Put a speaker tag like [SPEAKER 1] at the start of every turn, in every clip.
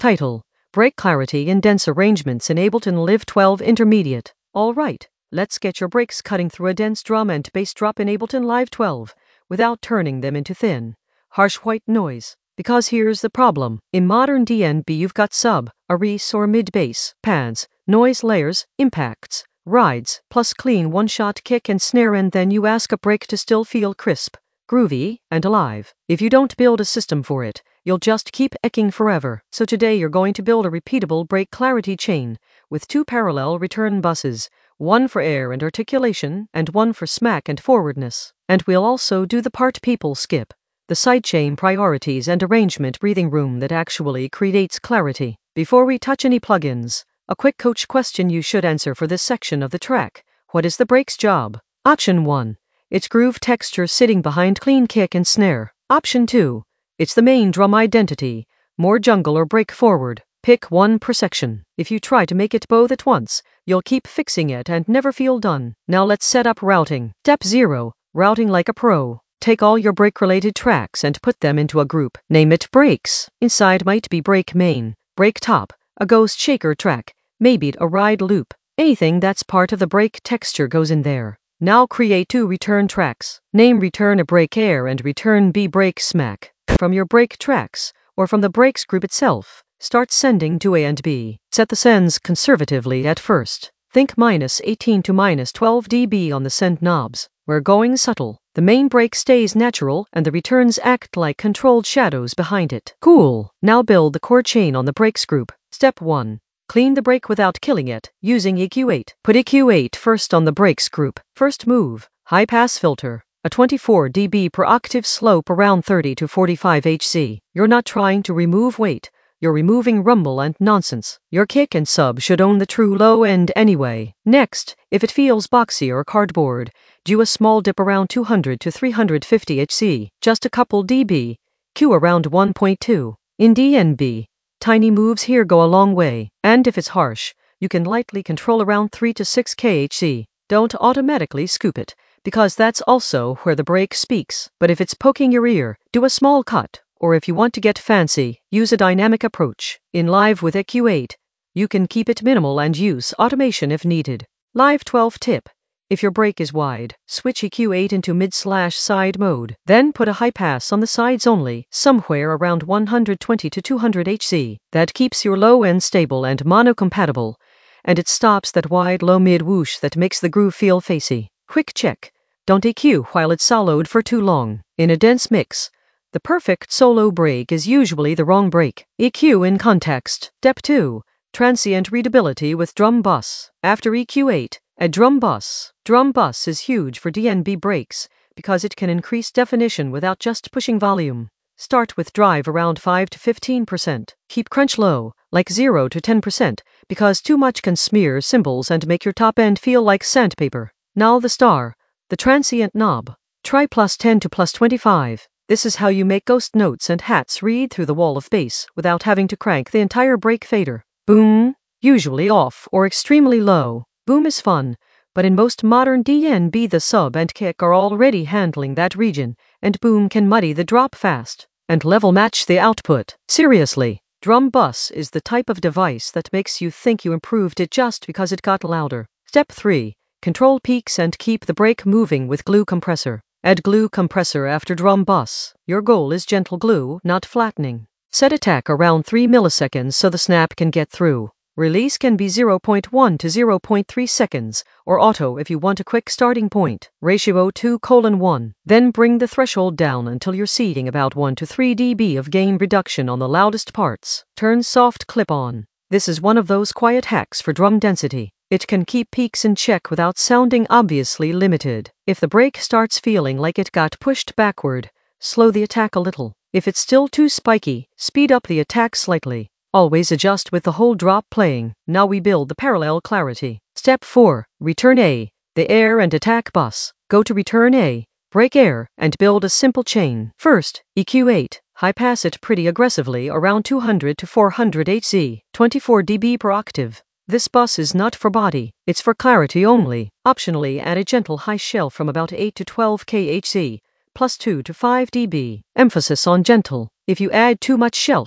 [SPEAKER 1] Title: Brake Clarity in Dense Arrangements in Ableton Live 12 Intermediate. Alright, let's get your brakes cutting through a dense drum and bass drop in Ableton Live 12, without turning them into thin, harsh white noise. Because here's the problem. In modern DnB you've got sub, a res or mid-bass, pads, noise layers, impacts, rides, plus clean one-shot kick and snare, and then you ask a break to still feel crisp, groovy, and alive. If you don't build a system for it, you'll just keep ecking forever. So today you're going to build a repeatable brake clarity chain with 2 parallel return buses, one for air and articulation and one for smack and forwardness. And we'll also do the part people skip, the sidechain priorities and arrangement breathing room that actually creates clarity. Before we touch any plugins, a quick coach question you should answer for this section of the track. What is the brake's job? Option 1. It's groove texture sitting behind clean kick and snare. Option 2. It's the main drum identity, more jungle or break forward. Pick one per section. If you try to make it both at once, you'll keep fixing it and never feel done. Now let's set up routing. Step 0. Routing like a pro. Take all your brake-related tracks and put them into a group. Name it brakes. Inside might be brake main, brake top, a ghost shaker track, maybe a ride loop. Anything that's part of the brake texture goes in there. Now create 2 return tracks. Name return A brake air and return B brake smack. From your brake tracks, or from the brakes group itself, start sending to A and B. Set the sends conservatively at first. Think -18 to -12 dB on the send knobs. We're going subtle. The main brake stays natural and the returns act like controlled shadows behind it. Cool. Now build the core chain on the brakes group. Step 1. Clean the brake without killing it, using EQ8. Put EQ8 first on the brakes group. First move, high pass filter. A 24 dB per octave slope around 30 to 45 Hz. You're not trying to remove weight, you're removing rumble and nonsense. Your kick and sub should own the true low end anyway. Next, if it feels boxy or cardboard, do a small dip around 200 to 350 Hz, just a couple dB, Q around 1.2. In DnB, tiny moves here go a long way, and if it's harsh, you can lightly control around 3 to 6 kHz. Don't automatically scoop it, because that's also where the brake speaks. But if it's poking your ear, do a small cut, or if you want to get fancy, use a dynamic approach. In Live with EQ8, you can keep it minimal and use automation if needed. Live 12 tip. If your brake is wide, switch EQ8 into mid/side mode. Then put a high pass on the sides only, somewhere around 120 to 200 Hz. That keeps your low end stable and mono-compatible, and it stops that wide low-mid whoosh that makes the groove feel facey. Quick check. Don't EQ while it's soloed for too long. In a dense mix, the perfect solo break is usually the wrong break. EQ in context. Step 2. Transient readability with drum bus. After EQ8, add drum bus. Drum bus is huge for DnB breaks because it can increase definition without just pushing volume. Start with drive around 5 to 15%. Keep crunch low, like 0 to 10%, because too much can smear cymbals and make your top end feel like sandpaper. Now the star, the transient knob. Try +10 to +25. This is how you make ghost notes and hats read through the wall of bass without having to crank the entire brake fader. Boom, usually off or extremely low. Boom is fun, but in most modern DnB the sub and kick are already handling that region, and boom can muddy the drop fast and level match the output. Seriously, drum bus is the type of device that makes you think you improved it just because it got louder. Step 3. Control peaks and keep the brake moving with glue compressor. Add glue compressor after drum bus. Your goal is gentle glue, not flattening. Set attack around 3 milliseconds so the snap can get through. Release can be 0.1 to 0.3 seconds, or auto if you want a quick starting point. Ratio 2:1. Then bring the threshold down until you're seeing about 1 to 3 dB of gain reduction on the loudest parts. Turn soft clip on. This is one of those quiet hacks for drum density. It can keep peaks in check without sounding obviously limited. If the brake starts feeling like it got pushed backward, slow the attack a little. If it's still too spiky, speed up the attack slightly. Always adjust with the whole drop playing. Now we build the parallel clarity. Step 4. Return A, the air and attack bus. Go to return A, brake air, and build a simple chain. First, EQ8. High pass it pretty aggressively around 200 to 400 Hz, 24 dB per octave. This bus is not for body, it's for clarity only. Optionally add a gentle high shelf from about 8 to 12 kHz, plus 2 to 5 dB. Emphasis on gentle. If you add too much shelf,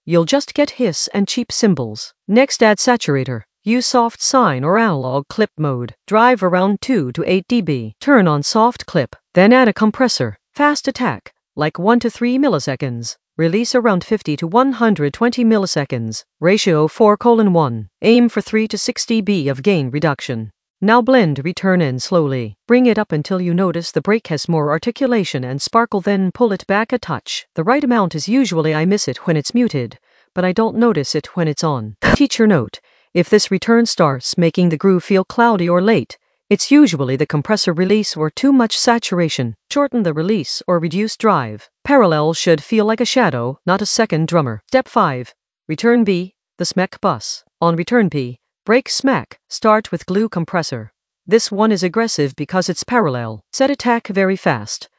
[SPEAKER 1] you'll just get hiss and cheap cymbals. Next, add saturator. Use soft sine or analog clip mode. Drive around 2 to 8 dB. Turn on soft clip. Then add a compressor. Fast attack, like 1 to 3 milliseconds. Release around 50 to 120 milliseconds. Ratio 4:1. Aim for 3 to 6 dB of gain reduction. Now blend return in slowly. Bring it up until you notice the break has more articulation and sparkle, then pull it back a touch. The right amount is usually I miss it when it's muted, but I don't notice it when it's on. Teacher note: if this return starts making the groove feel cloudy or late, it's usually the compressor release or too much saturation. Shorten the release or reduce drive. Parallel should feel like a shadow, not a second drummer. Step 5. Return B, the smack bus. On return P, break smack. Start with glue compressor. This one is aggressive because it's parallel. Set attack very fast,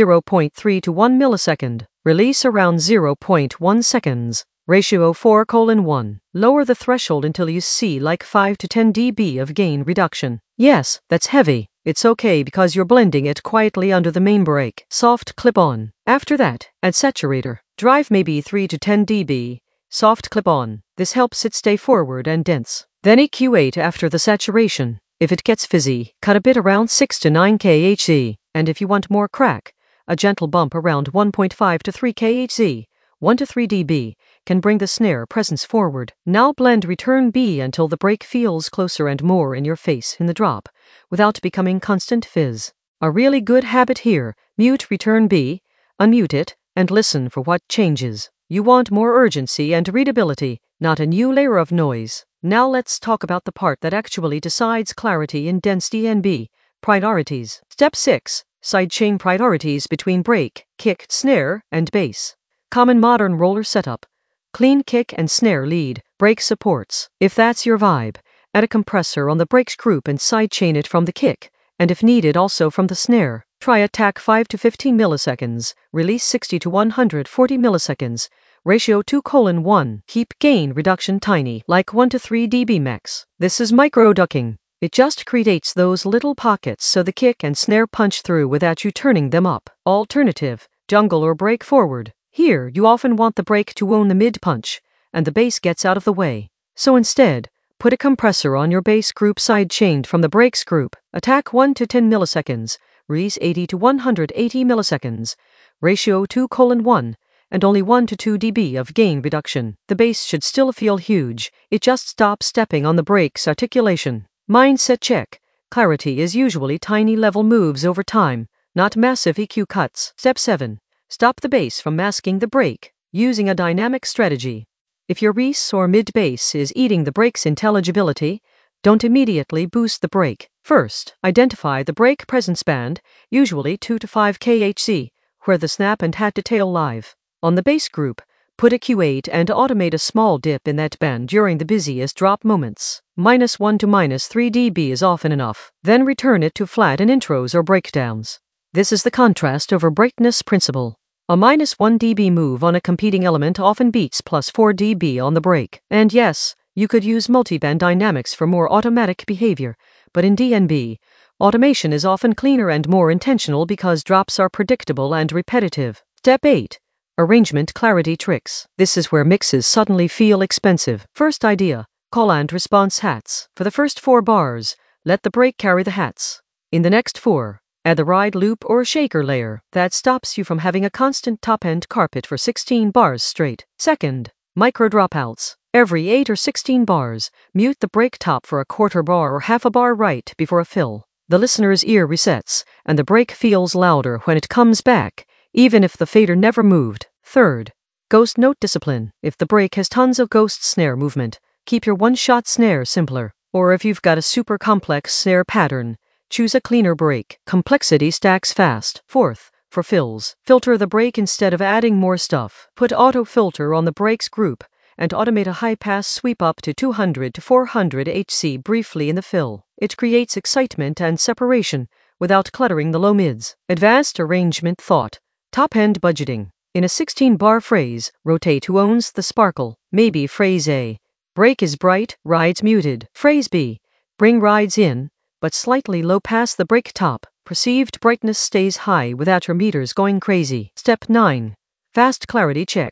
[SPEAKER 1] 0.3 to 1 millisecond. Release around 0.1 seconds. Ratio 4:1. Lower the threshold until you see like 5 to 10 dB of gain reduction. Yes, that's heavy. It's okay because you're blending it quietly under the main break. Soft clip on. After that, add saturator. Drive maybe 3 to 10 dB. Soft clip on. This helps it stay forward and dense. Then EQ8 after the saturation. If it gets fizzy, cut a bit around 6 to 9 kHz. And if you want more crack, a gentle bump around 1.5 to 3 kHz, 1 to 3 dB, can bring the snare presence forward. Now blend return B until the break feels closer and more in your face in the drop, without becoming constant fizz. A really good habit here: mute return B, unmute it, and listen for what changes. You want more urgency and readability, not a new layer of noise. Now let's talk about the part that actually decides clarity in dense DNB: priorities. Step 6. Sidechain priorities between break, kick, snare, and bass. Common modern roller setup: clean kick and snare lead, break supports. If that's your vibe, add a compressor on the breaks group and sidechain it from the kick, and if needed also from the snare. Try attack 5 to 15 milliseconds, release 60 to 140 milliseconds. Ratio 2:1. Keep gain reduction tiny, like 1 to 3 dB max. This is micro ducking. It just creates those little pockets so the kick and snare punch through without you turning them up. Alternative: jungle or break forward. Here, you often want the break to own the mid-punch, and the bass gets out of the way. So instead, put a compressor on your bass group side-chained from the breaks group. Attack 1 to 10 milliseconds, release 80 to 180 milliseconds. Ratio 2:1, and only 1 to 2 dB of gain reduction. The bass should still feel huge, it just stops stepping on the breaks articulation. Mindset check: clarity is usually tiny level moves over time, not massive EQ cuts. Step 7. Stop the bass from masking the break, using a dynamic strategy. If your res or mid-bass is eating the break's intelligibility, don't immediately boost the break. First, identify the break presence band, usually 2 to 5 kHz, where the snap and hat detail live. On the bass group, put EQ8 and automate a small dip in that band during the busiest drop moments. -1 to -3 dB is often enough. Then return it to flat in intros or breakdowns. This is the contrast over brightness principle. A -1 dB move on a competing element often beats +4 dB on the break. And yes, you could use multiband dynamics for more automatic behavior, but in DNB, automation is often cleaner and more intentional because drops are predictable and repetitive. Step 8. Arrangement clarity tricks. This is where mixes suddenly feel expensive. First idea: call and response hats. For the first 4 bars, let the break carry the hats. In the next 4, add the ride loop or shaker layer. That stops you from having a constant top-end carpet for 16 bars straight. Second, micro dropouts. Every 8 or 16 bars, mute the break top for a quarter bar or half a bar right before a fill. The listener's ear resets, and the break feels louder when it comes back, even if the fader never moved. Third, ghost note discipline. If the break has tons of ghost snare movement, keep your one-shot snare simpler. Or if you've got a super complex snare pattern, choose a cleaner break. Complexity stacks fast. Fourth, for fills, filter the break instead of adding more stuff. Put auto filter on the breaks group and automate a high-pass sweep up to 200 to 400 Hz briefly in the fill. It creates excitement and separation without cluttering the low mids. Advanced arrangement thought. Top-end budgeting. In a 16-bar phrase, rotate who owns the sparkle. Maybe phrase A: break is bright, rides muted. Phrase B: bring rides in, but slightly low past the break top. Perceived brightness stays high without your meters going crazy. Step 9. Fast clarity checks.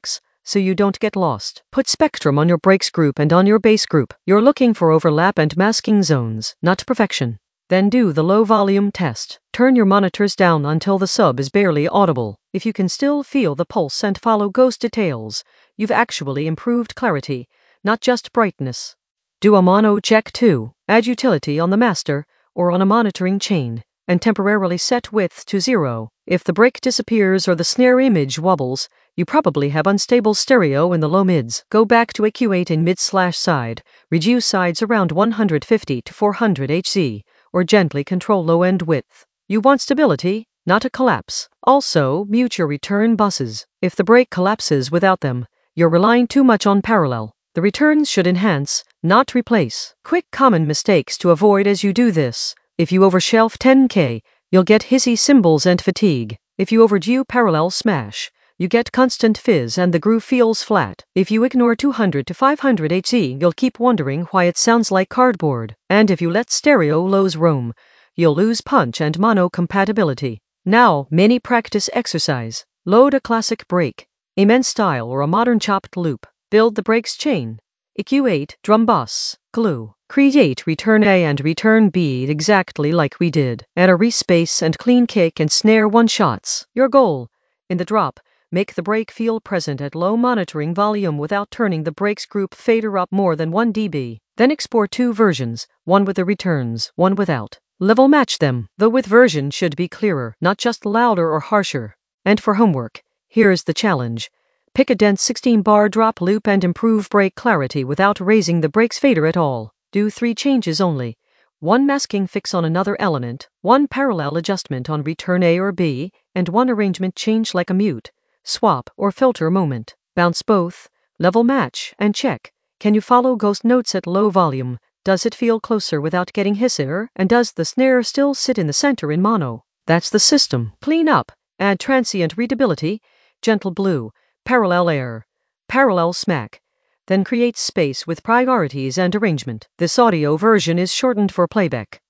[SPEAKER 1] so you don't get lost. Put spectrum on your breaks group and on your bass group. You're looking for overlap and masking zones, not perfection. Then do the low volume test. Turn your monitors down until the sub is barely audible. If you can still feel the pulse and follow ghost details, you've actually improved clarity, not just brightness. Do a mono check too. Add utility on the master or on a monitoring chain and temporarily set width to 0. If the break disappears or the snare image wobbles, you probably have unstable stereo in the low mids. Go back to EQ8 in mid/side, reduce sides around 150 to 400 Hz, or gently control low-end width. You want stability, not a collapse. Also, mute your return buses. If the break collapses without them, you're relying too much on parallel. The returns should enhance, not replace. Quick common mistakes to avoid as you do this. If you overshelf 10K, you'll get hissy cymbals and fatigue. If you overdo parallel smash, you get constant fizz and the groove feels flat. If you ignore 200 to 500 Hz, you'll keep wondering why it sounds like cardboard. And if you let stereo lows roam, you'll lose punch and mono compatibility. Now, mini practice exercise. Load a classic break, immense style or a modern chopped loop. Build the breaks chain. EQ8, drum bus, glue. Create return A and return B exactly like we did. Add a respace and clean kick and snare one shots. Your goal. In the drop, make the break feel present at low monitoring volume without turning the breaks group fader up more than 1 dB. Then export 2 versions, one with the returns, one without. Level match them. The with version should be clearer, not just louder or harsher. And for homework, here's the challenge. Pick a dense 16-bar drop loop and improve break clarity without raising the breaks fader at all. Do 3 changes only. 1 masking fix on another element, 1 parallel adjustment on return A or B, and 1 arrangement change like a mute, swap, or filter moment. Bounce both, level match, and check. Can you follow ghost notes at low volume? Does it feel closer without getting hissier? And does the snare still sit in the center in mono? That's the system. Clean up. Add transient readability, gentle blue, parallel air, parallel smack. Then create space with priorities and arrangement. This audio version is shortened for playback.